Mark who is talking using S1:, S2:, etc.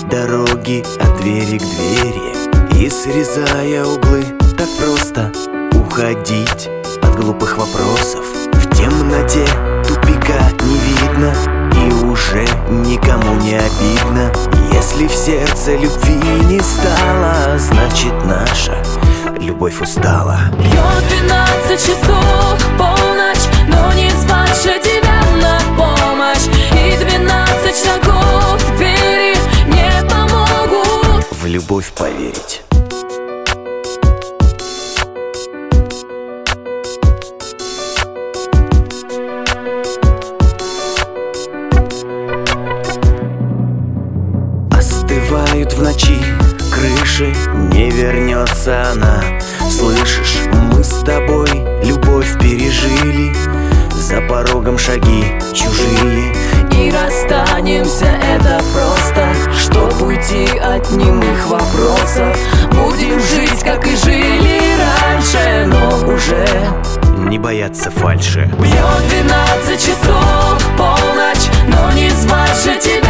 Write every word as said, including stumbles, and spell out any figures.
S1: дороги от двери к двери, и срезая углы, так просто уходить от глупых вопросов. В темноте тупика не видно, и уже никому не обидно. Если в сердце любви не стало, значит наша любовь устала.
S2: Бьет двенадцать часов, полночь, но не звать же тебя на помощь. И двенадцать шагов к двери не помогут
S1: в любовь поверить. Остывают в ночи крыши, не вернется она. Слышишь, мы с тобой любовь пережили, за порогом шаги чужие,
S2: и расстанемся, это просто, чтоб уйти от немых вопросов. Будем жить, как и жили раньше, но уже
S1: не бояться фальши.
S2: Бьет двенадцать часов, полночь, но не звать же тебя